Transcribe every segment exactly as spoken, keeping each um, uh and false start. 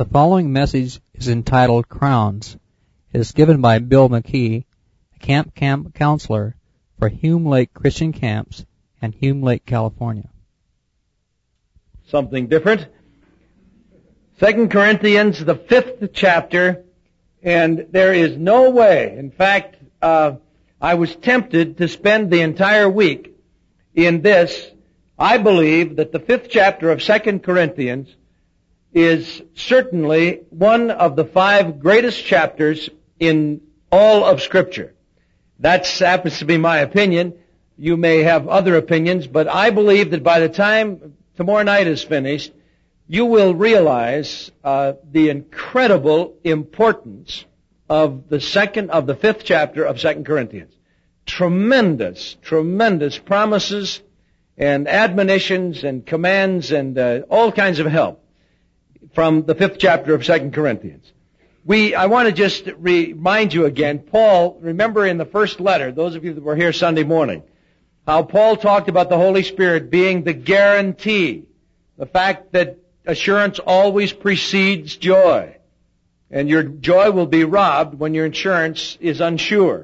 The following message is entitled Crowns. It is given by Bill McKee, a camp camp counselor for Hume Lake Christian Camps in Hume Lake, California. Something different. Second Corinthians, the fifth chapter, and there is no way. In fact, uh, I was tempted to spend the entire week in this. I believe that the fifth chapter of Second Corinthians is certainly one of the five greatest chapters in all of Scripture. That happens to be my opinion. You may have other opinions, but I believe that by the time tomorrow night is finished, you will realize uh, the incredible importance of the second, of the fifth chapter of Second Corinthians. Tremendous, tremendous promises and admonitions and commands and uh, all kinds of help from the fifth chapter of Second Corinthians. We, I want to just remind you again, Paul, remember in the first letter, those of you that were here Sunday morning, how Paul talked about the Holy Spirit being the guarantee, the fact that assurance always precedes joy, and your joy will be robbed when your insurance is unsure.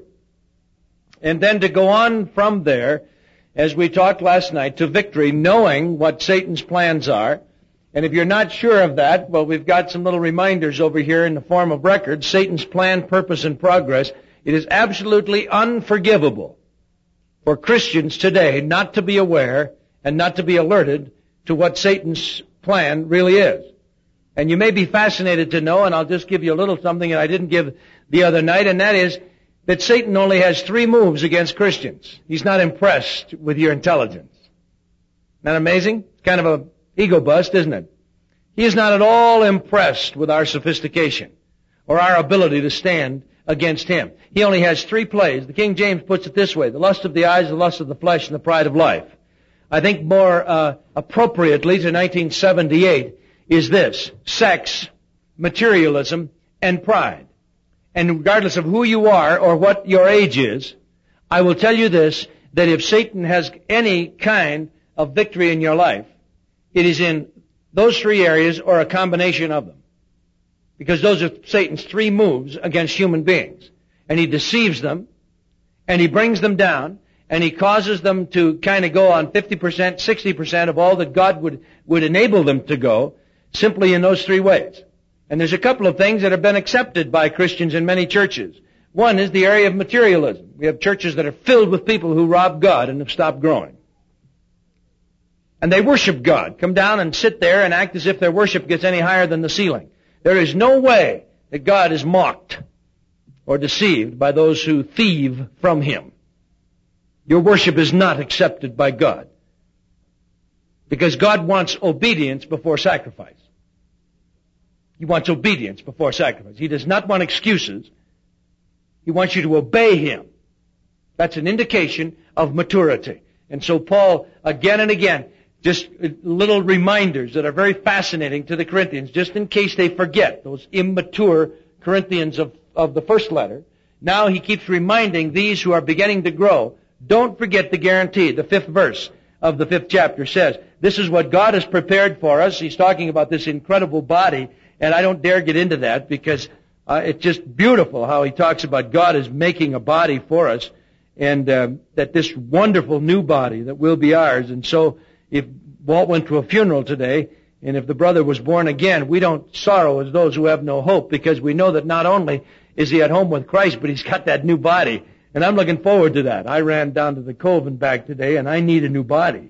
And then to go on from there, as we talked last night, to victory, knowing what Satan's plans are. And if you're not sure of that, well, we've got some little reminders over here in the form of records. Satan's plan, purpose, and progress. It is absolutely unforgivable for Christians today not to be aware and not to be alerted to what Satan's plan really is. And you may be fascinated to know, and I'll just give you a little something that I didn't give the other night, and that is that Satan only has three moves against Christians. He's not impressed with your intelligence. Isn't that amazing? It's kind of a ego bust, isn't it? He is not at all impressed with our sophistication or our ability to stand against him. He only has three plays. The King James puts it this way: the lust of the eyes, the lust of the flesh, and the pride of life. I think more uh, appropriately to nineteen seventy-eight is this: sex, materialism, and pride. And regardless of who you are or what your age is, I will tell you this, that if Satan has any kind of victory in your life, it is in those three areas or a combination of them. Because those are Satan's three moves against human beings. And he deceives them, and he brings them down, and he causes them to kind of go on fifty percent, sixty percent of all that God would, would enable them to go, simply in those three ways. And there's a couple of things that have been accepted by Christians in many churches. One is the area of materialism. We have churches that are filled with people who rob God and have stopped growing. And they worship God. Come down and sit there and act as if their worship gets any higher than the ceiling. There is no way that God is mocked or deceived by those who thieve from Him. Your worship is not accepted by God. Because God wants obedience before sacrifice. He wants obedience before sacrifice. He does not want excuses. He wants you to obey Him. That's an indication of maturity. And so Paul, again and again, just little reminders that are very fascinating to the Corinthians, just in case they forget, those immature Corinthians of, of the first letter. Now he keeps reminding these who are beginning to grow, don't forget the guarantee. The fifth verse of the fifth chapter says, this is what God has prepared for us. He's talking about this incredible body, and I don't dare get into that because uh, it's just beautiful how he talks about God is making a body for us, and uh, that this wonderful new body that will be ours. And so if Walt went to a funeral today, and if the brother was born again, we don't sorrow as those who have no hope, because we know that not only is he at home with Christ, but he's got that new body. And I'm looking forward to that. I ran down to the Cove and back today, and I need a new body.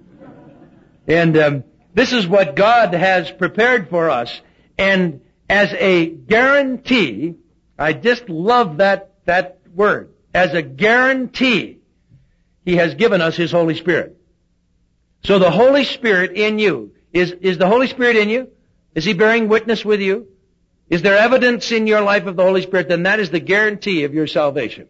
And um, this is what God has prepared for us. And as a guarantee, I just love that, that word. As a guarantee, He has given us His Holy Spirit. So the Holy Spirit in you, is, is the Holy Spirit in you? Is He bearing witness with you? Is there evidence in your life of the Holy Spirit? Then that is the guarantee of your salvation.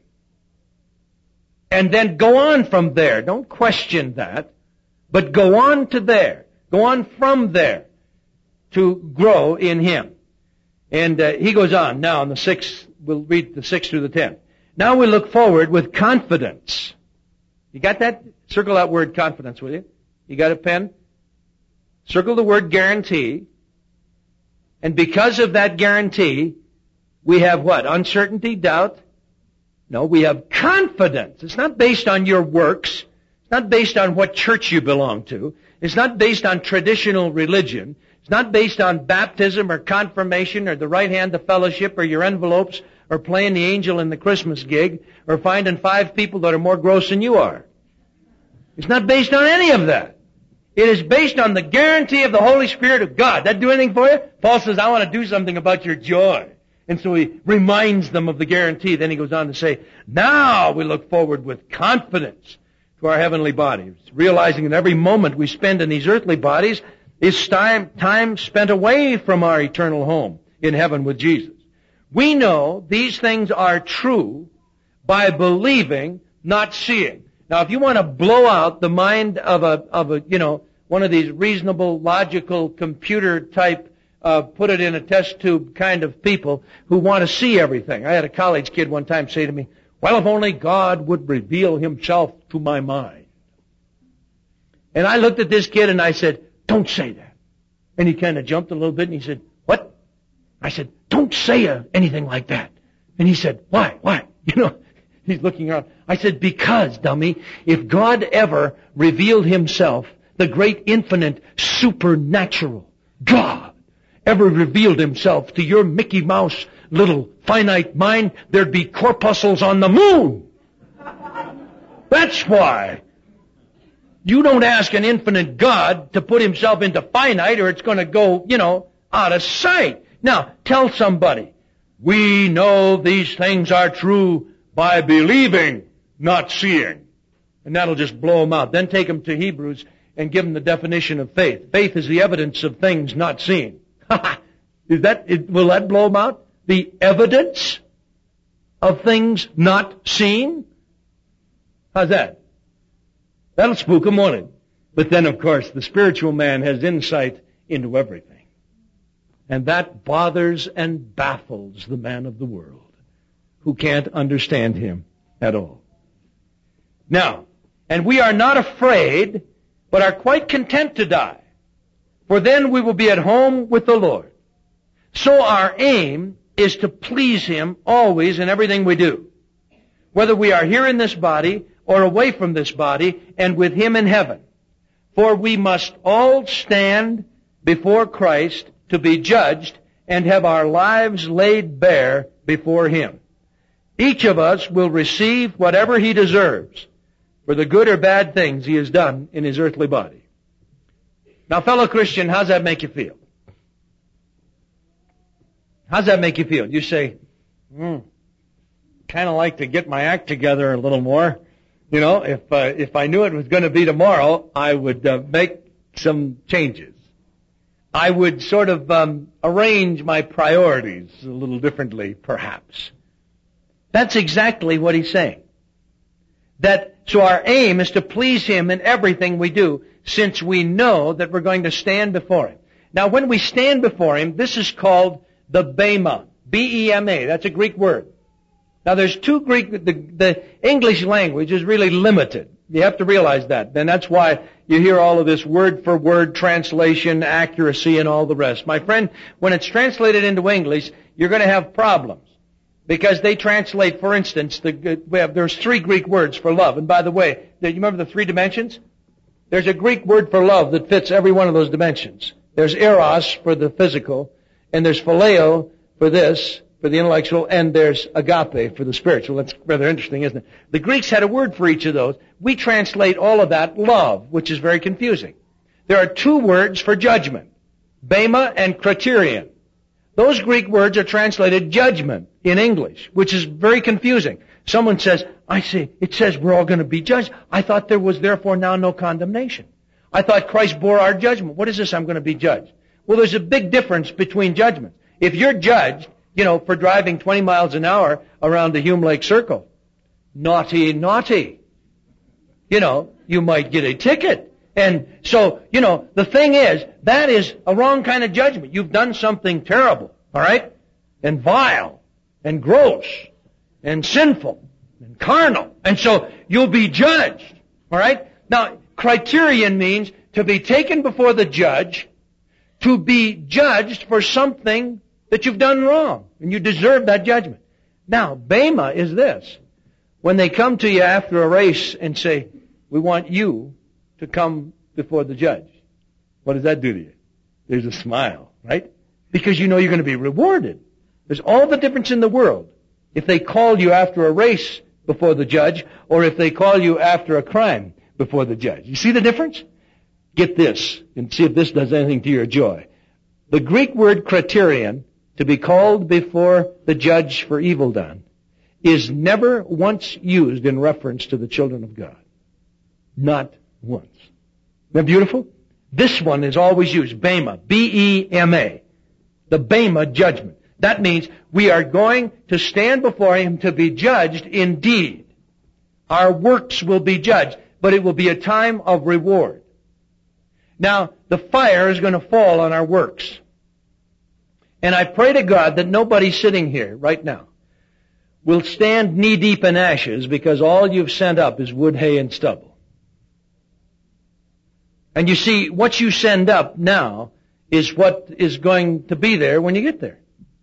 And then go on from there. Don't question that, but go on to there. Go on from there to grow in Him. And uh, he goes on now in the sixth, we'll read the sixth through the tenth. Now we look forward with confidence. You got that? Circle that word confidence, will you? You got a pen? Circle the word guarantee. And because of that guarantee, we have what? Uncertainty, doubt? No, we have confidence. It's not based on your works. It's not based on what church you belong to. It's not based on traditional religion. It's not based on baptism or confirmation or the right hand of fellowship or your envelopes or playing the angel in the Christmas gig or finding five people that are more gross than you are. It's not based on any of that. It is based on the guarantee of the Holy Spirit of God. That do anything for you? Paul says, I want to do something about your joy. And so he reminds them of the guarantee. Then he goes on to say, now we look forward with confidence to our heavenly bodies, realizing that every moment we spend in these earthly bodies is time, time spent away from our eternal home in heaven with Jesus. We know these things are true by believing, not seeing. Now, if you want to blow out the mind of a, of a, you know, one of these reasonable, logical, computer type, uh, put it in a test tube kind of people who want to see everything. I had a college kid one time say to me, well, if only God would reveal himself to my mind. And I looked at this kid and I said, don't say that. And he kind of jumped a little bit and he said, what? I said, don't say uh, anything like that. And he said, why? Why? You know, he's looking around. I said, because, dummy, if God ever revealed himself, the great infinite supernatural God ever revealed himself to your Mickey Mouse little finite mind, there'd be corpuscles on the moon. That's why. You don't ask an infinite God to put himself into finite or it's going to go, you know, out of sight. Now, tell somebody, we know these things are true by believing, not seeing. And that'll just blow them out. Then take them to Hebrews and give them the definition of faith. Faith is the evidence of things not seen. Is that, is, will that blow them out? The evidence of things not seen? How's that? That'll spook them, won't it? But then, of course, the spiritual man has insight into everything. And that bothers and baffles the man of the world who can't understand him at all. Now, and we are not afraid, but are quite content to die. For then we will be at home with the Lord. So our aim is to please him always in everything we do. Whether we are here in this body or away from this body and with him in heaven. For we must all stand before Christ to be judged and have our lives laid bare before him. Each of us will receive whatever he deserves for the good or bad things he has done in his earthly body. Now, fellow Christian, how's that make you feel? How's that make you feel? You say, hmm, kind of like to get my act together a little more. You know, if uh, if I knew it was going to be tomorrow, I would uh, make some changes. I would sort of um, arrange my priorities a little differently, perhaps. That's exactly what he's saying. That so our aim is to please him in everything we do, since we know that we're going to stand before him. Now, when we stand before him, this is called the bema, B E M A. That's a Greek word. Now, there's two Greek, the, the English language is really limited. You have to realize that. And that's why you hear all of this word-for-word translation, accuracy, and all the rest. My friend, when it's translated into English, you're going to have problems. Because they translate, for instance, the, we have, there's three Greek words for love. And by the way, you remember the three dimensions? There's a Greek word for love that fits every one of those dimensions. There's eros for the physical, and there's phileo for this, for the intellectual, and there's agape for the spiritual. That's rather interesting, isn't it? The Greeks had a word for each of those. We translate all of that love, which is very confusing. There are two words for judgment, bema and criterion. Those Greek words are translated judgment in English, which is very confusing. Someone says, I see, it says we're all going to be judged. I thought there was therefore now no condemnation. I thought Christ bore our judgment. What is this, I'm going to be judged? Well, there's a big difference between judgments. If you're judged, you know, for driving twenty miles an hour around the Hume Lake Circle, naughty, naughty, you know, you might get a ticket. And so, you know, the thing is, that is a wrong kind of judgment. You've done something terrible, all right? And vile, and gross, and sinful, and carnal. And so, you'll be judged, all right? Now, criterion means to be taken before the judge, to be judged for something that you've done wrong, and you deserve that judgment. Now, bema is this. When they come to you after a race and say, we want you to come before the judge, what does that do to you? There's a smile, right? Because you know you're going to be rewarded. There's all the difference in the world if they call you after a race before the judge or if they call you after a crime before the judge. You see the difference? Get this and see if this does anything to your joy. The Greek word criterion, to be called before the judge for evil done, is never once used in reference to the children of God. Not once. Isn't that beautiful? This one is always used, bema, B E M A, the bema judgment. That means we are going to stand before Him to be judged indeed. Our works will be judged, but it will be a time of reward. Now, the fire is going to fall on our works. And I pray to God that nobody sitting here right now will stand knee-deep in ashes because all you've sent up is wood, hay, and stubble. And you see, what you send up now is what is going to be there when you get there.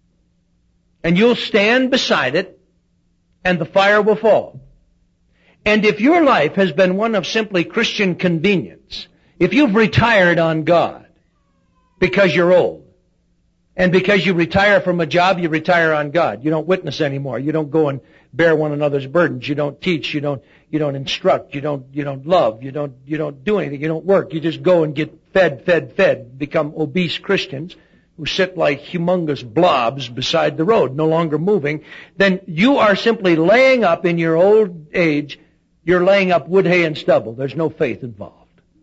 And you'll stand beside it, and the fire will fall. And if your life has been one of simply Christian convenience, if you've retired on God because you're old, and because you retire from a job, you retire on God. You don't witness anymore. You don't go and bear one another's burdens. You don't teach. You don't, you don't instruct. You don't, you don't love. You don't, you don't do anything. You don't work. You just go and get fed, fed, fed, become obese Christians who sit like humongous blobs beside the road, no longer moving. Then you are simply laying up in your old age, you're laying up wood, hay, and stubble. There's no faith involved.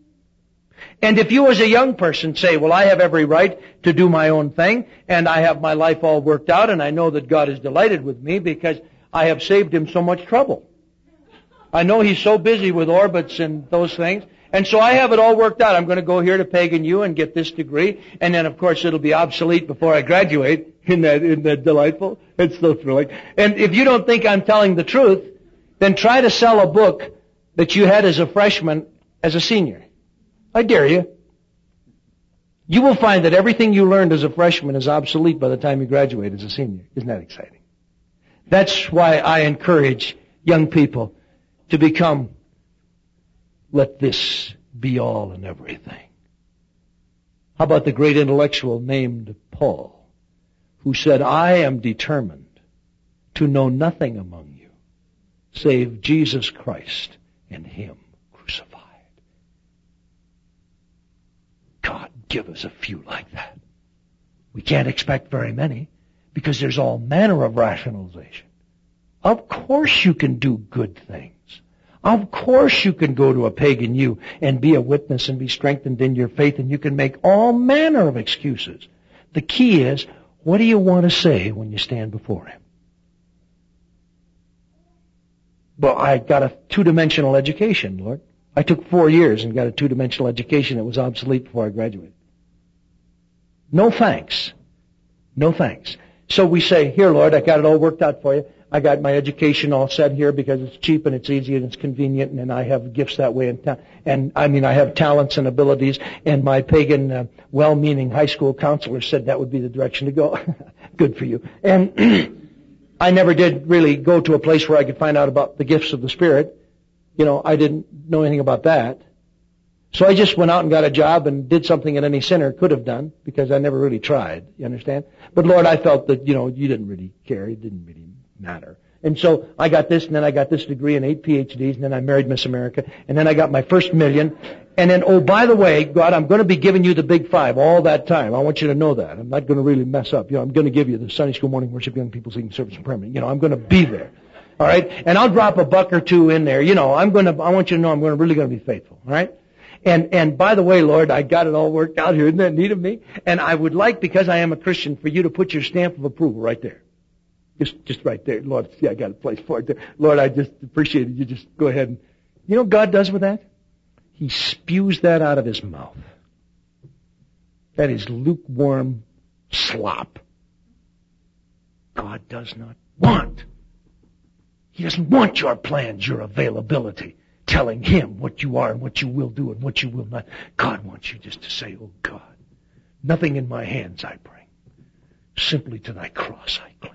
And if you as a young person say, well, I have every right to do my own thing, and I have my life all worked out, and I know that God is delighted with me because I have saved Him so much trouble. I know He's so busy with orbits and those things, and so I have it all worked out. I'm going to go here to Pagan U and get this degree, and then, of course, it'll be obsolete before I graduate. Isn't that, isn't that delightful? It's so thrilling. And if you don't think I'm telling the truth, then try to sell a book that you had as a freshman as a senior. I dare you. You will find that everything you learned as a freshman is obsolete by the time you graduate as a senior. Isn't that exciting? That's why I encourage young people to become, let this be all and everything. How about the great intellectual named Paul, who said, I am determined to know nothing among you save Jesus Christ and Him crucified. God, give us a few like that. We can't expect very many because there's all manner of rationalization. Of course you can do good things. Of course you can go to a Pagan U and be a witness and be strengthened in your faith, and you can make all manner of excuses. The key is, what do you want to say when you stand before Him? Well, I got a two-dimensional education, Lord. I took four years and got a two-dimensional education that was obsolete before I graduated. No thanks. No thanks. So we say, here, Lord, I got it all worked out for you. I got my education all set here because it's cheap and it's easy and it's convenient, and I have gifts that way. And, ta- and I mean, I have talents and abilities, and my pagan, uh, well-meaning high school counselor said that would be the direction to go. Good for you. And I never did really go to a place where I could find out about the gifts of the Spirit. You know, I didn't know anything about that. So I just went out and got a job and did something that any sinner could have done because I never really tried. You understand? But Lord, I felt that, you know, you didn't really care. It didn't really matter. And so I got this, and then I got this degree and eight P H Ds, and then I married Miss America, and then I got my first million. And then, oh, by the way, God, I'm going to be giving you the big five all that time. I want you to know that. I'm not going to really mess up. You know, I'm going to give you the Sunday school morning worship, young people singing service and prayer. You know, I'm going to be there. All right? And I'll drop a buck or two in there. You know, I'm going to, I want you to know I'm going to really going to be faithful. All right? And, and by the way, Lord, I got it all worked out here. Isn't that neat of me? And I would like, because I am a Christian, for you to put your stamp of approval right there. Just, just right there. Lord, see, I got a place for it there. Lord, I just appreciate it. You just go ahead and, you know what God does with that? He spews that out of His mouth. That is lukewarm slop. God does not want. He doesn't want your plans, your availability, telling Him what you are and what you will do and what you will not. God wants you just to say, oh God, Nothing in my hands I bring. Simply to thy cross I cling.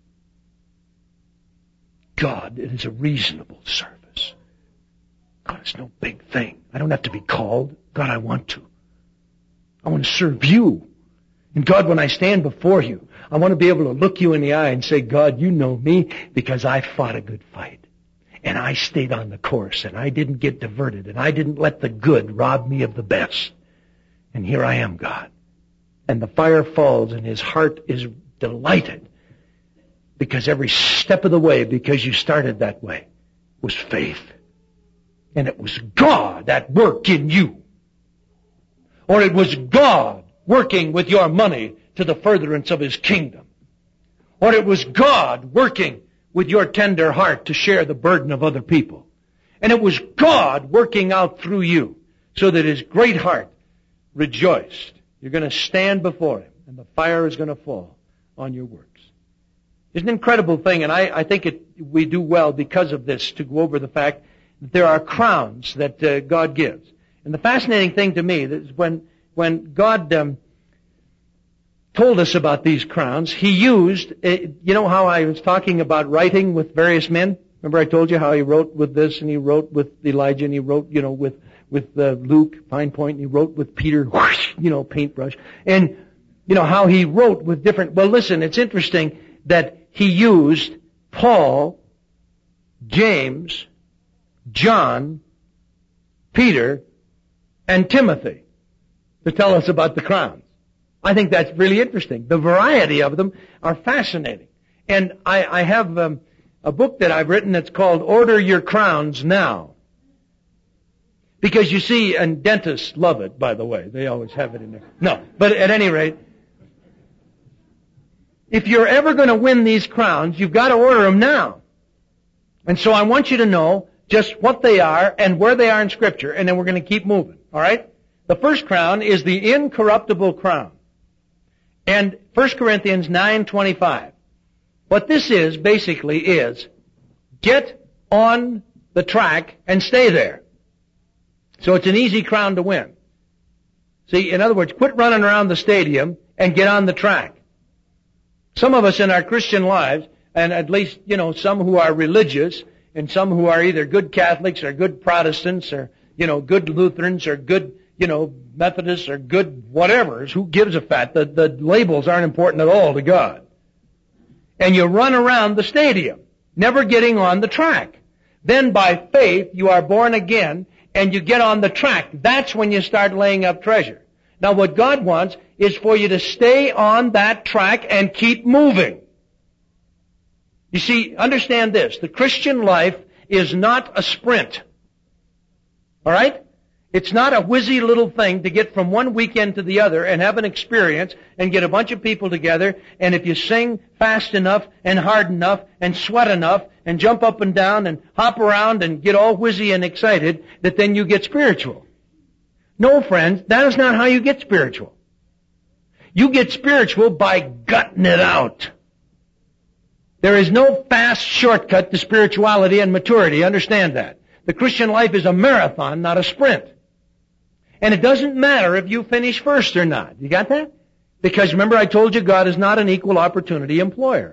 God, it is a reasonable service. God, it's no big thing. I don't have to be called. God, I want to. I want to serve you. And God, when I stand before you, I want to be able to look you in the eye and say, God, you know me because I fought a good fight. And I stayed on the course and I didn't get diverted and I didn't let the good rob me of the best. And here I am, God. And the fire falls and his heart is delighted because every step of the way, because you started that way, was faith. And it was God at work in you. Or it was God working with your money to the furtherance of his kingdom. Or it was God working with your tender heart to share the burden of other people. And it was God working out through you so that his great heart rejoiced. You're going to stand before him and the fire is going to fall on your works. It's an incredible thing, and I, I think it, we do well because of this to go over the fact that there are crowns that uh, God gives. And the fascinating thing to me is when, when God um, told us about these crowns, he used, uh, you know how I was talking about writing with various men? Remember I told you how he wrote with this and he wrote with Elijah and he wrote, you know, with, with uh, Luke, fine point, and he wrote with Peter, whoosh, you know, paintbrush. And, you know, how he wrote with different, well listen, it's interesting that he used Paul, James, John, Peter, and Timothy to tell us about the crowns. I think that's really interesting. The variety of them are fascinating. And I, I have um, a book that I've written that's called Order Your Crowns Now. Because you see, and dentists love it, by the way. They always have it in there. No, but at any rate, if you're ever going to win these crowns, you've got to order them now. And so I want you to know just what they are and where they are in Scripture, and then we're going to keep moving. All right? The first crown is the incorruptible crown. And First Corinthians nine twenty-five. What this is, basically, is get on the track and stay there. So it's an easy crown to win. See, in other words, quit running around the stadium and get on the track. Some of us in our Christian lives, and at least, you know, some who are religious, and some who are either good Catholics or good Protestants or, you know, good Lutherans or good, you know, Methodists or good whatevers, who gives a fat? The, the labels aren't important at all to God. And you run around the stadium, never getting on the track. Then by faith, you are born again, and you get on the track. That's when you start laying up treasure. Now what God wants is for you to stay on that track and keep moving. You see, understand this. The Christian life is not a sprint. All right? It's not a whizzy little thing to get from one weekend to the other and have an experience and get a bunch of people together, and if you sing fast enough and hard enough and sweat enough and jump up and down and hop around and get all whizzy and excited, that then you get spiritual. No, friends, that is not how you get spiritual. You get spiritual by gutting it out. There is no fast shortcut to spirituality and maturity. Understand that. The Christian life is a marathon, not a sprint. And it doesn't matter if you finish first or not. You got that? Because remember I told you God is not an equal opportunity employer.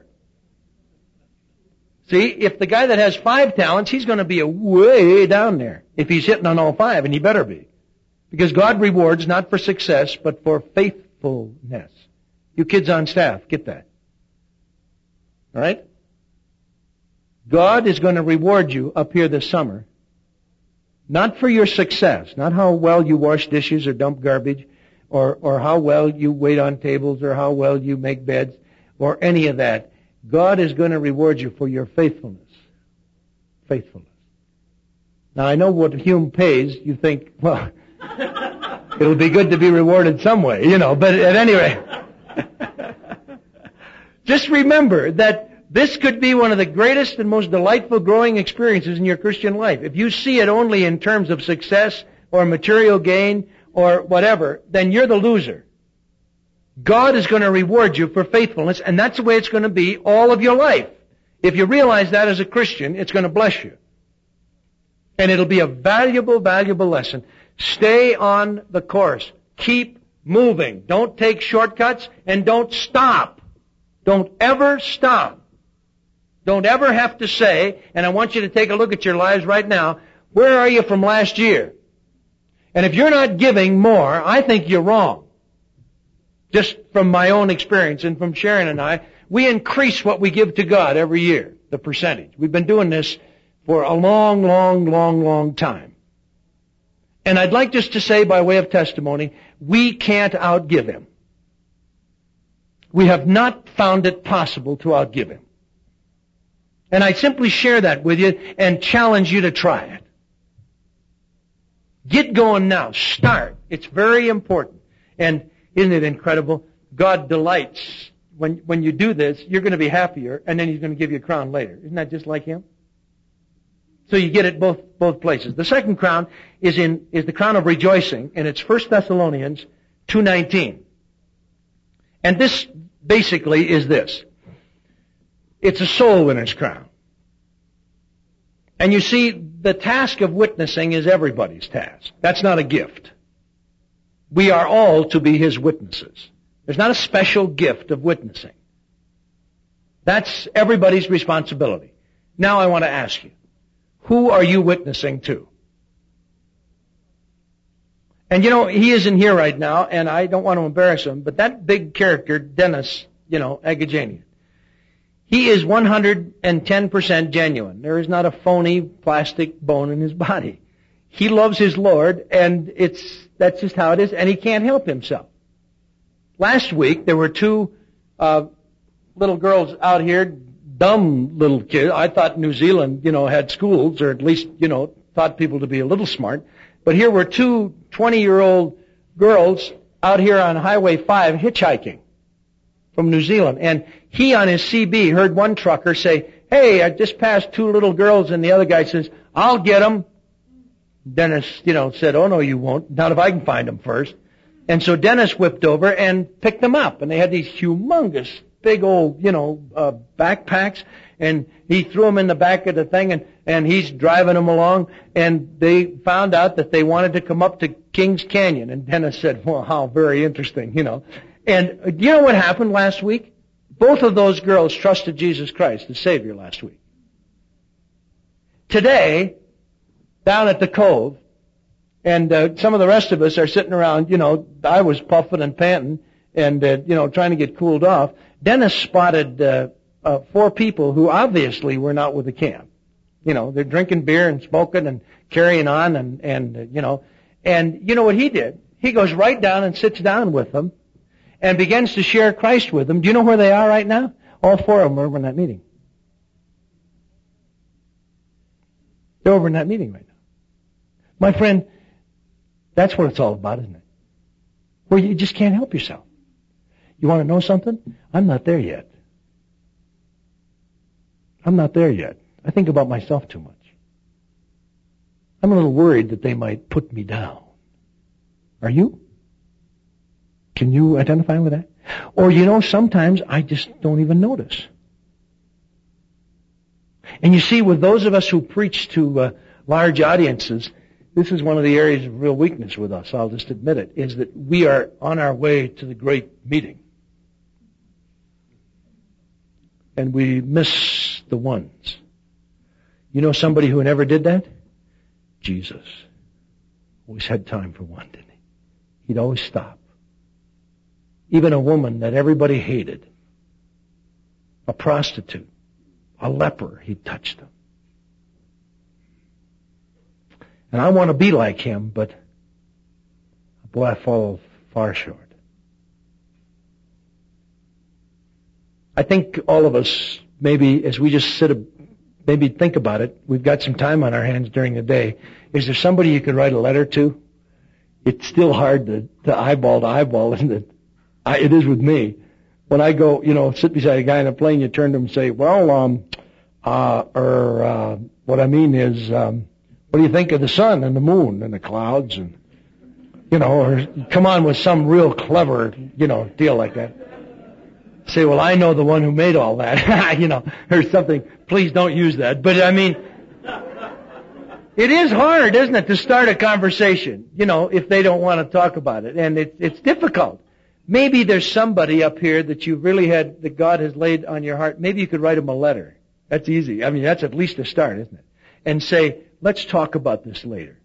See, if the guy that has five talents, he's going to be a way down there if he's hitting on all five, and he better be. Because God rewards not for success, but for faithfulness. You kids on staff, get that. All right? God is going to reward you up here this summer, not for your success, not how well you wash dishes or dump garbage, or, or how well you wait on tables, or how well you make beds, or any of that. God is going to reward you for your faithfulness. Faithfulness. Now I know what Hume pays. You think, well, it'll be good to be rewarded some way, you know, but at any rate. Just remember that this could be one of the greatest and most delightful growing experiences in your Christian life. If you see it only in terms of success or material gain or whatever, then you're the loser. God is going to reward you for faithfulness, and that's the way it's going to be all of your life. If you realize that as a Christian, it's going to bless you. And it'll be a valuable, valuable lesson. Stay on the course. Keep moving. Don't take shortcuts and don't stop. Don't ever stop. Don't ever have to say, and I want you to take a look at your lives right now, where are you from last year? And if you're not giving more, I think you're wrong. Just from my own experience and from Sharon and I, we increase what we give to God every year, the percentage. We've been doing this for a long, long, long, long time. And I'd like just to say by way of testimony, we can't outgive Him. We have not found it possible to outgive Him. And I simply share that with you and challenge you to try it. Get going now. Start. It's very important. And isn't it incredible? God delights. When, when you do this, you're going to be happier, and then He's going to give you a crown later. Isn't that just like Him? So you get it both, both places. The second crown is in, is the crown of rejoicing, and it's First Thessalonians two nineteen. And this basically is this. It's a soul winner's crown. And you see, the task of witnessing is everybody's task. That's not a gift. We are all to be His witnesses. There's not a special gift of witnessing. That's everybody's responsibility. Now I want to ask you, who are you witnessing to? And you know, he isn't here right now, and I don't want to embarrass him, but that big character, Dennis, you know, Agajanian, he is one hundred ten percent genuine. There is not a phony plastic bone in his body. He loves his Lord, and it's, that's just how it is, and he can't help himself. Last week, there were two, uh, little girls out here, dumb little kids. I thought New Zealand, you know, had schools, or at least, you know, thought people to be a little smart. But here were two twenty-year-old girls out here on Highway five hitchhiking from New Zealand. And he on his C B heard one trucker say, "Hey, I just passed two little girls," and the other guy says, "I'll get them." Dennis, you know, said, "Oh, no, you won't. Not if I can find them first." And so Dennis whipped over and picked them up. And they had these humongous, big old, you know, uh, backpacks. And he threw them in the back of the thing, and, and he's driving them along. And they found out that they wanted to come up to Kings Canyon. And Dennis said, "Well, how very interesting, you know." And uh, you know what happened last week? Both of those girls trusted Jesus Christ as Savior last week. Today, down at the Cove, and uh, some of the rest of us are sitting around, you know, I was puffing and panting and, uh, you know, trying to get cooled off. Dennis spotted uh, uh, four people who obviously were not with the camp. You know, they're drinking beer and smoking and carrying on and, and uh, you know. And you know what he did? He goes right down and sits down with them and begins to share Christ with them. Do you know where they are right now? All four of them are over in that meeting. They're over in that meeting right now. My friend, that's what it's all about, isn't it? Where you just can't help yourself. You want to know something? I'm not there yet. I'm not there yet. I think about myself too much. I'm a little worried that they might put me down. Are you? Can you identify with that? Or, you know, sometimes I just don't even notice. And you see, with those of us who preach to uh, large audiences, this is one of the areas of real weakness with us, I'll just admit it, is that we are on our way to the great meeting. And we miss the ones. You know somebody who never did that? Jesus. Always had time for one, didn't he? He'd always stop. Even a woman that everybody hated, a prostitute, a leper, he touched them. And I want to be like him, but boy, I fall far short. I think all of us, maybe as we just sit, maybe think about it, we've got some time on our hands during the day. Is there somebody you could write a letter to? It's still hard to, to eyeball to eyeball, isn't it? I, it is with me. When I go, you know, sit beside a guy in a plane, you turn to him and say, well, um, uh, or, uh, what I mean is, um, what do you think of the sun and the moon and the clouds and, you know, or come on with some real clever, you know, deal like that. Say, well, I know the one who made all that, you know, or something. Please don't use that. But I mean, It is hard, isn't it, to start a conversation, you know, if they don't want to talk about it. And it, it's difficult. Maybe there's somebody up here that you really had, that God has laid on your heart. Maybe you could write them a letter. That's easy. I mean, that's at least a start, isn't it? And say, let's talk about this later.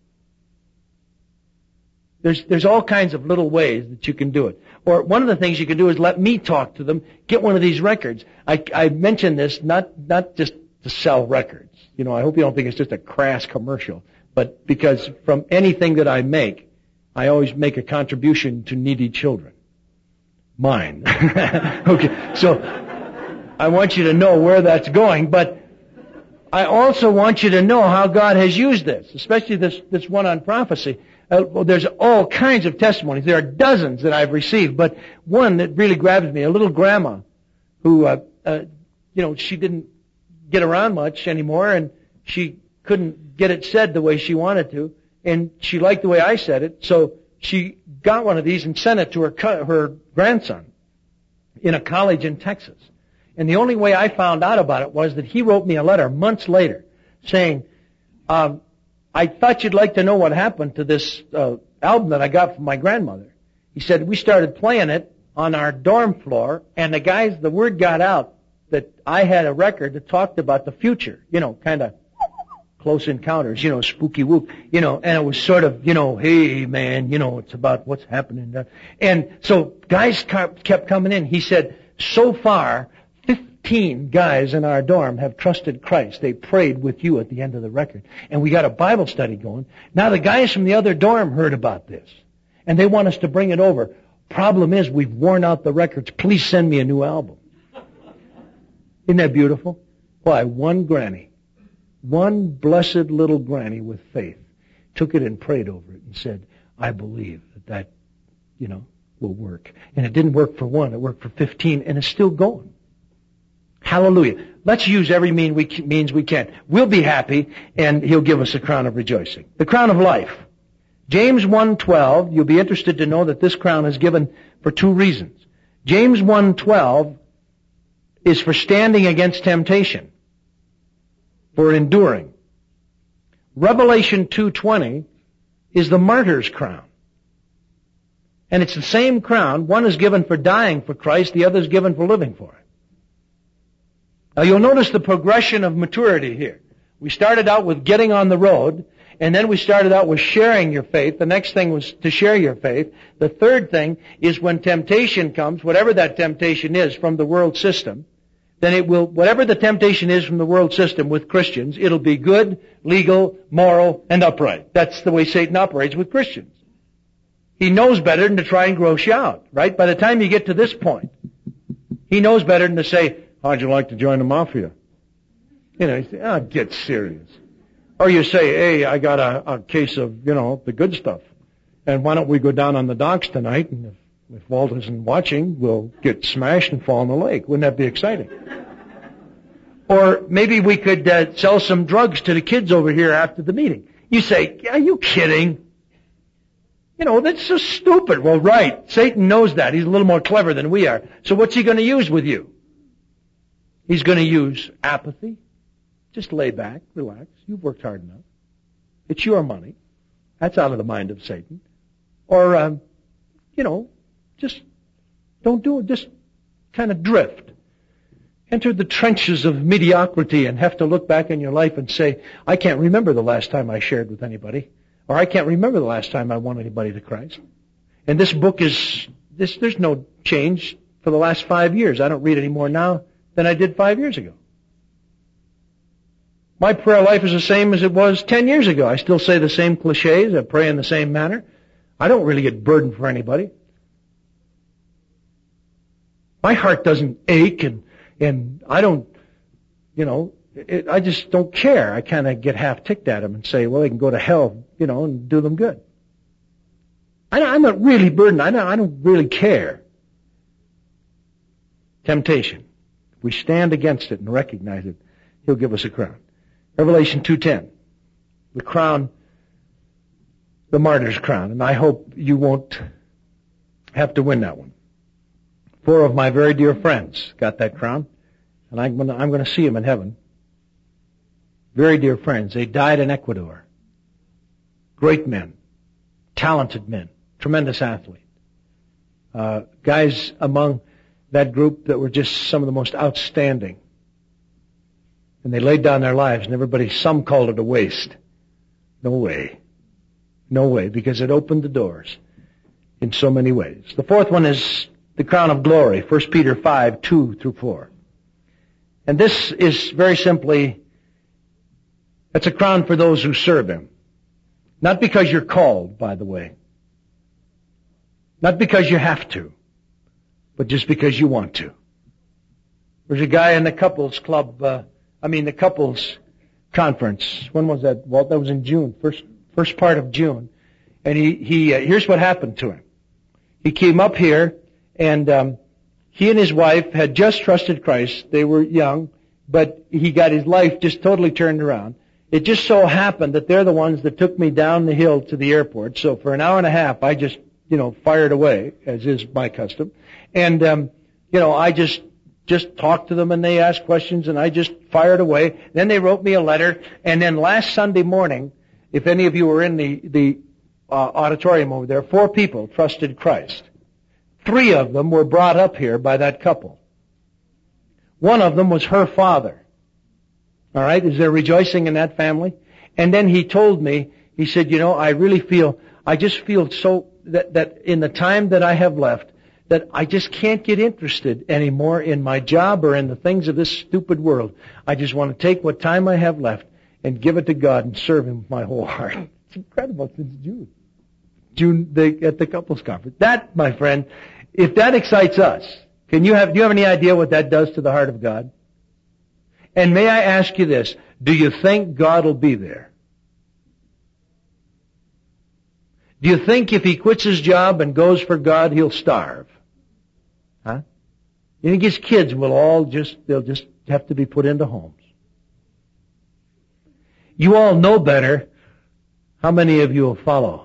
There's, there's all kinds of little ways that you can do it. Or one of the things you can do is let me talk to them, get one of these records. I, I mention this not, not just to sell records. You know, I hope you don't think it's just a crass commercial, but because from anything that I make, I always make a contribution to needy children. Mine. Okay, so I want you to know where that's going, but I also want you to know how God has used this, especially this, this one on prophecy. Uh, well, there's all kinds of testimonies. There are dozens that I've received, but one that really grabs me, a little grandma who, uh, uh, you know, she didn't get around much anymore, and she couldn't get it said the way she wanted to, and she liked the way I said it, so she got one of these and sent it to her co- her grandson in a college in Texas. And the only way I found out about it was that he wrote me a letter months later saying, um, I thought you'd like to know what happened to this uh, album that I got from my grandmother. He said, we started playing it on our dorm floor, and the guys, the word got out that I had a record that talked about the future, you know, kind of Close Encounters, you know, spooky whoop, you know, and it was sort of, you know, hey man, you know, it's about what's happening. And so guys kept coming in. He said, so far, fifteen guys in our dorm have trusted Christ. They prayed with you at the end of the record. And we got a Bible study going. Now the guys from the other dorm heard about this, and they want us to bring it over. Problem is, we've worn out the records. Please send me a new album. Isn't that beautiful? Why, one granny, one blessed little granny with faith, took it and prayed over it and said, I believe that that, you know, will work. And it didn't work for one, it worked for fifteen, and it's still going. Hallelujah. Let's use every mean we, means we can. We'll be happy, and He'll give us a crown of rejoicing. The crown of life. James one twelve, you'll be interested to know that this crown is given for two reasons. James one twelve is for standing against temptation, for enduring. Revelation two twenty is the martyr's crown. And it's the same crown. One is given for dying for Christ, the other is given for living for Him. Now you'll notice the progression of maturity here. We started out with getting on the road, and then we started out with sharing your faith. The next thing was to share your faith. The third thing is when temptation comes, whatever that temptation is from the world system, then it will, whatever the temptation is from the world system with Christians, it'll be good, legal, moral, and upright. That's the way Satan operates with Christians. He knows better than to try and gross you out, right? By the time you get to this point, he knows better than to say, how'd you like to join the mafia? You know, you say, oh, get serious. Or you say, hey, I got a, a case of, you know, the good stuff. And why don't we go down on the docks tonight, and if If Walt isn't watching, we'll get smashed and fall in the lake. Wouldn't that be exciting? Or maybe we could uh, sell some drugs to the kids over here after the meeting. You say, are you kidding? You know, that's so stupid. Well, right. Satan knows that. He's a little more clever than we are. So what's he going to use with you? He's going to use apathy. Just lay back, relax. You've worked hard enough. It's your money. That's out of the mind of Satan. Or, um, you know, just don't do it. Just kind of drift. Enter the trenches of mediocrity and have to look back in your life and say, I can't remember the last time I shared with anybody. Or I can't remember the last time I won anybody to Christ. And this book is, this, there's no change for the last five years. I don't read any more now than I did five years ago. My prayer life is the same as it was ten years ago. I still say the same cliches. I pray in the same manner. I don't really get burdened for anybody. My heart doesn't ache, and, and I don't, you know, it, I just don't care. I kind of get half ticked at them and say, well, they can go to hell, you know, and do them good. I, I'm not really burdened. I don't, I don't really care. Temptation. If we stand against it and recognize it, He'll give us a crown. Revelation two ten. The crown, the martyr's crown. And I hope you won't have to win that one. Four of my very dear friends got that crown, and I'm going to, I'm going to see them in heaven. Very dear friends. They died in Ecuador. great men, talented men, tremendous athletes. Uh, guys among that group that were just some of the most outstanding. And they laid down their lives, and everybody, some called it a waste. No way. No way, because it opened the doors in so many ways. The fourth one is the crown of glory, First Peter five, two through four. And this is very simply, it's a crown for those who serve Him. Not because you're called, by the way. Not because you have to, but just because you want to. There's a guy in the couples club, uh, I mean the couples conference. When was that, Walt? That was in June, first first part of June. And he, he uh, here's what happened to him. He came up here, and um, he and his wife had just trusted Christ. They were young, but he got his life just totally turned around. It just so happened that they're the ones that took me down the hill to the airport. So for an hour and a half, I just, you know, fired away, as is my custom. And, um, you know, I just, just talked to them, and they asked questions, and I just fired away. Then they wrote me a letter, and then last Sunday morning, if any of you were in the, the, uh, auditorium over there, four people trusted Christ. Three of them were brought up here by that couple. One of them was her father. All right, is there rejoicing in that family? And then he told me, he said, you know, I really feel, I just feel so, that, that in the time that I have left, that I just can't get interested anymore in my job or in the things of this stupid world. I just want to take what time I have left and give it to God and serve Him with my whole heart. It's incredible since June. June the, at the couples conference. That, my friend, if that excites us, can you have, do you have any idea what that does to the heart of God? And may I ask you this, do you think God will be there? Do you think if he quits his job and goes for God, he'll starve? Huh? You think his kids will all just, they'll just have to be put into homes? You all know better. How many of you will follow?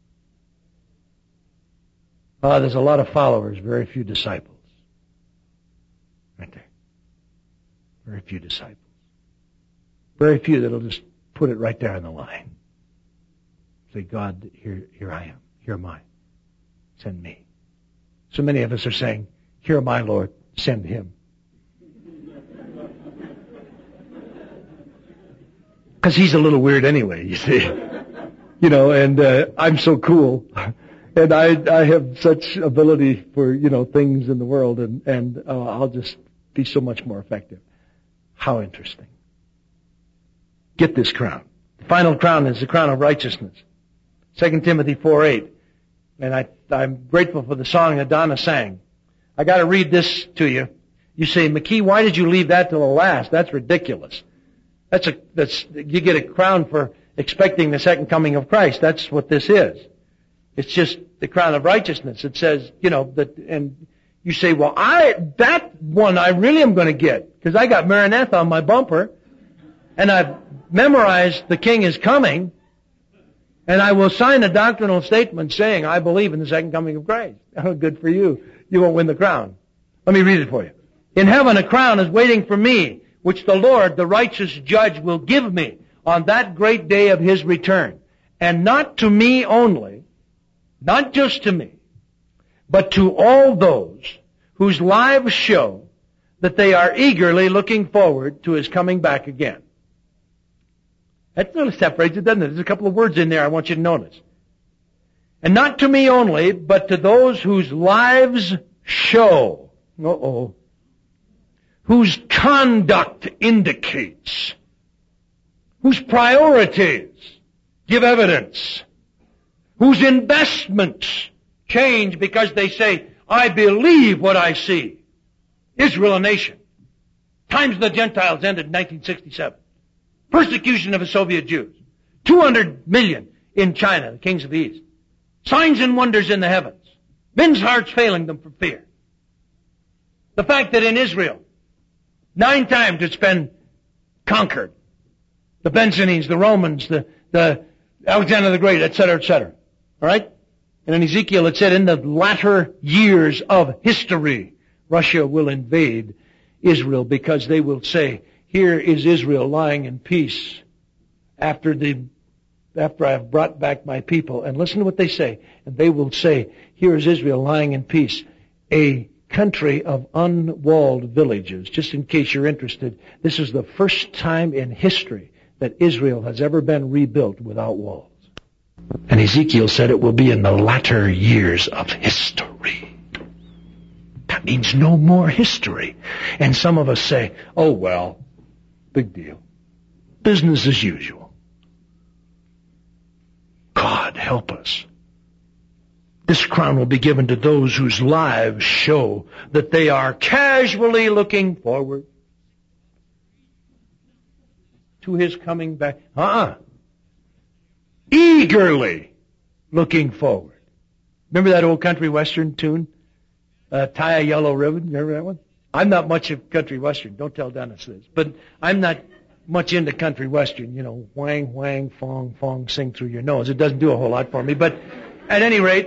Oh, there's a lot of followers, very few disciples. Right there. Very few disciples. Very few that'll just put it right there on the line. Say, God, here, here I am. Here am I. Send me. So many of us are saying, here am I, Lord. Send him. Because he's a little weird anyway, you see. You know, and uh, I'm so cool. And I I have such ability for, you know, things in the world, and, and uh, I'll just be so much more effective. How interesting. Get this crown. The final crown is the crown of righteousness. Second Timothy four eight. And I, I'm grateful for the song that Donna sang. I got to read this to you. You say, McKee, why did you leave that till the last? That's ridiculous. That's a, that's, you get a crown for expecting the second coming of Christ. That's what this is. It's just the crown of righteousness. It says, you know, that, and you say, well, I, that one I really am going to get, because I got Maranatha on my bumper, and I've memorized the King is coming, and I will sign a doctrinal statement saying, I believe in the second coming of Christ. Oh, good for you. You won't win the crown. Let me read it for you. In heaven a crown is waiting for me, which the Lord, the righteous judge, will give me on that great day of his return. And not to me only, not just to me, but to all those whose lives show that they are eagerly looking forward to his coming back again. That sort of separates it, doesn't it? There's a couple of words in there I want you to notice. And not to me only, but to those whose lives show, uh-oh, whose conduct indicates, whose priorities give evidence, whose investments change because they say, I believe what I see. Israel, a nation. Times of the Gentiles ended in nineteen sixty-seven. Persecution of the Soviet Jews. two hundred million in China, the kings of the East. Signs and wonders in the heavens. Men's hearts failing them for fear. The fact that in Israel, nine times it's been conquered. The Byzantines, the Romans, the, the Alexander the Great, et cetera, et cetera. All right? And in Ezekiel it said, in the latter years of history, Russia will invade Israel because they will say, here is Israel lying in peace after the after I have brought back my people. And listen to what they say. And they will say, here is Israel lying in peace, a country of unwalled villages. Just in case you're interested, this is the first time in history that Israel has ever been rebuilt without walls. And Ezekiel said it will be in the latter years of history. That means no more history. And some of us say, oh well, big deal. Business as usual. God help us. This crown will be given to those whose lives show that they are casually looking forward to His coming back. Uh-uh. Eagerly looking forward. Remember that old country western tune? Uh, tie a yellow ribbon. Remember that one? I'm not much of country western. Don't tell Dennis this. But I'm not much into country western. You know, whang, whang, fong, fong, sing through your nose. It doesn't do a whole lot for me. But at any rate,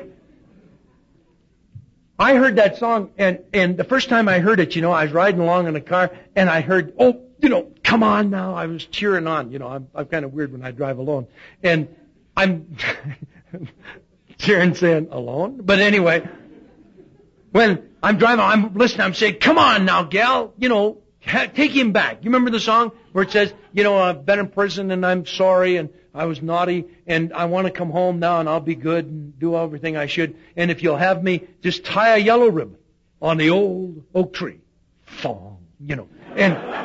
I heard that song, and, and the first time I heard it, you know, I was riding along in the car, and I heard, oh, you know, come on now. I was cheering on. You know, I'm, I'm kind of weird when I drive alone. And I'm cheering saying alone. But anyway, when I'm driving, I'm listening, I'm saying, come on now, gal, you know, ha- take him back. You remember the song where it says, you know, I've been in prison and I'm sorry and I was naughty and I want to come home now and I'll be good and do everything I should. And if you'll have me, just tie a yellow ribbon on the old oak tree. Fong, you know. And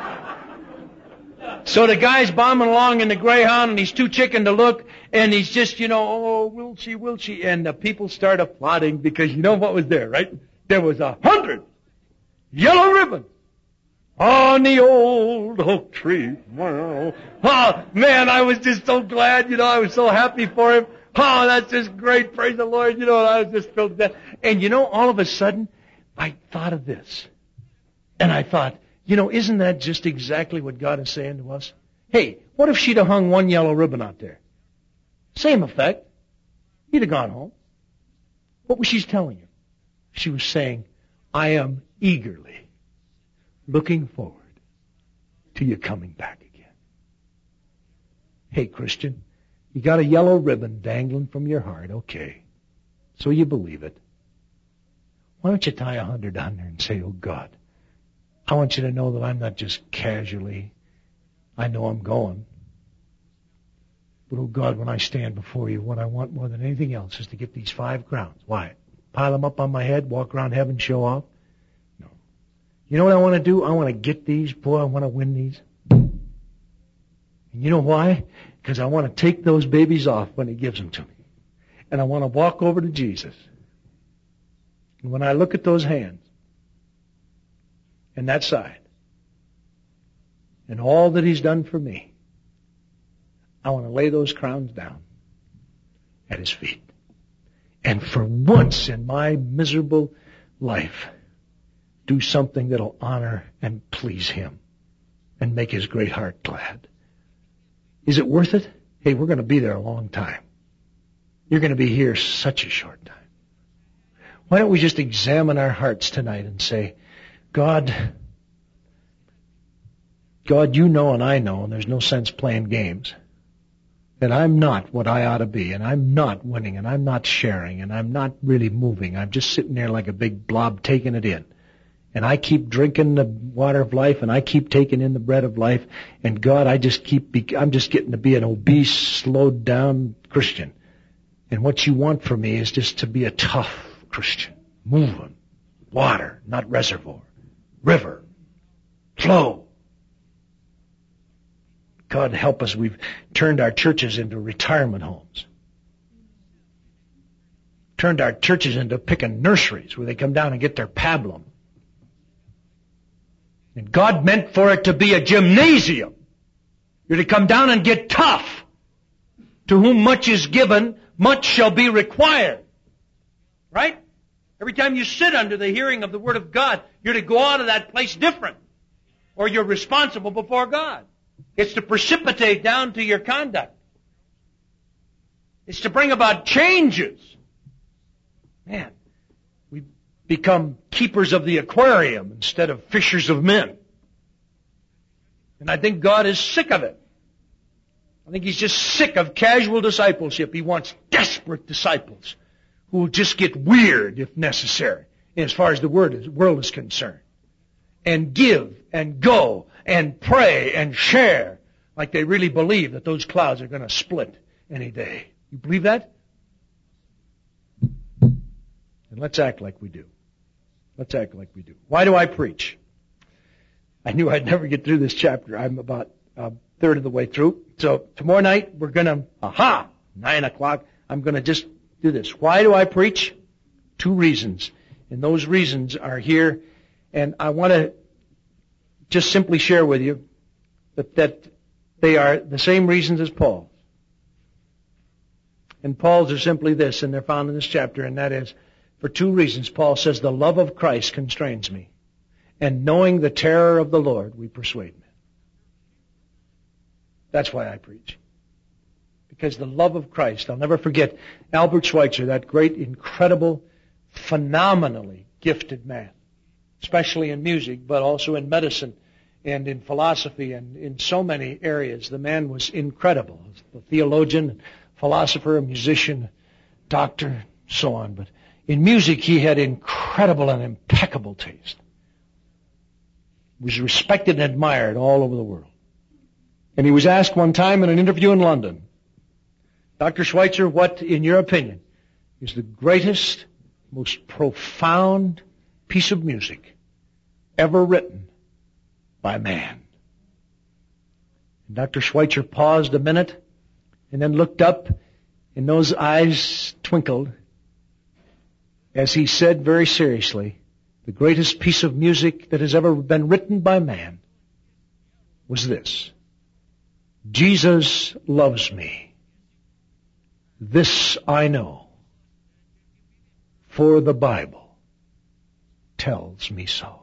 so the guy's bombing along in the Greyhound, and he's too chicken to look, and he's just, you know, oh, will she, will she? And the people start applauding because you know what was there, right? There was a hundred yellow ribbons on the old oak tree. Oh, man, I was just so glad, you know, I was so happy for him. Oh, that's just great, praise the Lord, you know, I was just filled with that. And you know, all of a sudden, I thought of this. And I thought, you know, isn't that just exactly what God is saying to us? Hey, what if she'd have hung one yellow ribbon out there? Same effect. He'd have gone home. What was she telling you? She was saying, I am eagerly looking forward to you coming back again. Hey, Christian, you got a yellow ribbon dangling from your heart. Okay. So you believe it. Why don't you tie a hundred on there and say, oh, God, I want you to know that I'm not just casually. I know I'm going. But, oh, God, when I stand before you, what I want more than anything else is to get these five crowns. Why? Pile them up on my head, walk around heaven, show off? No. You know what I want to do? I want to get these. Boy, I want to win these. And you know why? Because I want to take those babies off when He gives them to me. And I want to walk over to Jesus. And when I look at those hands, and that side, and all that He's done for me, I want to lay those crowns down at His feet. And for once in my miserable life, do something that'll honor and please Him and make His great heart glad. Is it worth it? Hey, we're going to be there a long time. You're going to be here such a short time. Why don't we just examine our hearts tonight and say, God, God, you know and I know, and there's no sense playing games, that I'm not what I ought to be, and I'm not winning, and I'm not sharing, and I'm not really moving. I'm just sitting there like a big blob taking it in. And I keep drinking the water of life, and I keep taking in the bread of life, and God, I just keep, be, I'm just getting to be an obese, slowed down Christian. And what you want from me is just to be a tough Christian. Moving. Water, not reservoir. River. Flow. God help us, we've turned our churches into retirement homes. Turned our churches into picking nurseries where they come down and get their pablum. And God meant for it to be a gymnasium. You're to come down and get tough. To whom much is given, much shall be required. Right? Every time you sit under the hearing of the Word of God, you're to go out of that place different. Or you're responsible before God. It's to precipitate down to your conduct. It's to bring about changes. Man, we become keepers of the aquarium instead of fishers of men. And I think God is sick of it. I think he's just sick of casual discipleship. He wants desperate disciples who will just get weird if necessary, as far as the world is, world is concerned. And give, and go, and pray, and share, like they really believe that those clouds are going to split any day. You believe that? And let's act like we do. Let's act like we do. Why do I preach? I knew I'd never get through this chapter. I'm about a third of the way through. So tomorrow night we're going to, aha, nine o'clock, I'm going to just do this. Why do I preach? Two reasons. And those reasons are here. And I want to just simply share with you that, that they are the same reasons as Paul's. And Paul's are simply this, and they're found in this chapter, and that is, for two reasons. Paul says, the love of Christ constrains me, and knowing the terror of the Lord, we persuade men. That's why I preach. Because the love of Christ, I'll never forget Albert Schweitzer, that great, incredible, phenomenally gifted man, especially in music, but also in medicine and in philosophy and in so many areas. The man was incredible. A theologian, philosopher, a musician, doctor, so on. But in music, he had incredible and impeccable taste. He was respected and admired all over the world. And he was asked one time in an interview in London, Doctor Schweitzer, what, in your opinion, is the greatest, most profound piece of music ever written by man? And Doctor Schweitzer paused a minute and then looked up, and those eyes twinkled as he said very seriously, the greatest piece of music that has ever been written by man was this: Jesus loves me. This I know, for the Bible tells me so.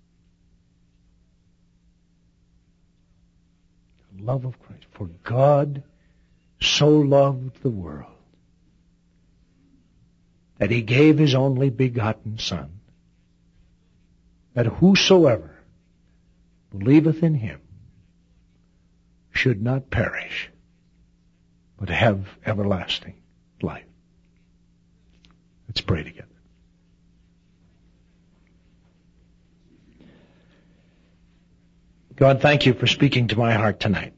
The love of Christ. For God so loved the world that he gave his only begotten Son, that whosoever believeth in him should not perish, but have everlasting life. Let's pray together. God, thank you for speaking to my heart tonight.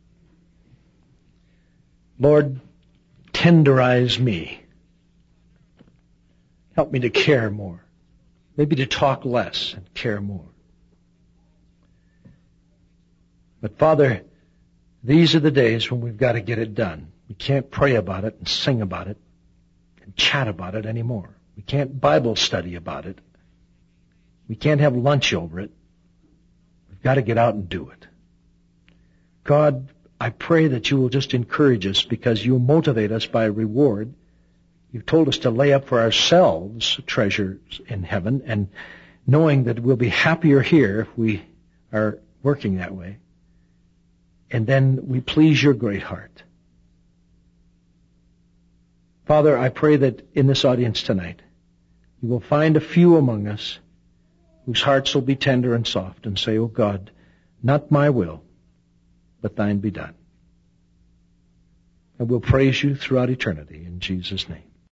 Lord, tenderize me. Help me to care more. Maybe to talk less and care more. But Father, these are the days when we've got to get it done. We can't pray about it and sing about it and chat about it anymore. We can't Bible study about it. We can't have lunch over it. We've got to get out and do it. God, I pray that you will just encourage us, because you motivate us by reward. You've told us to lay up for ourselves treasures in heaven, and knowing that we'll be happier here if we are working that way. And then we please your great heart. Father, I pray that in this audience tonight, you will find a few among us whose hearts will be tender and soft and say, oh God, not my will, but thine be done. And we'll praise you throughout eternity in Jesus' name.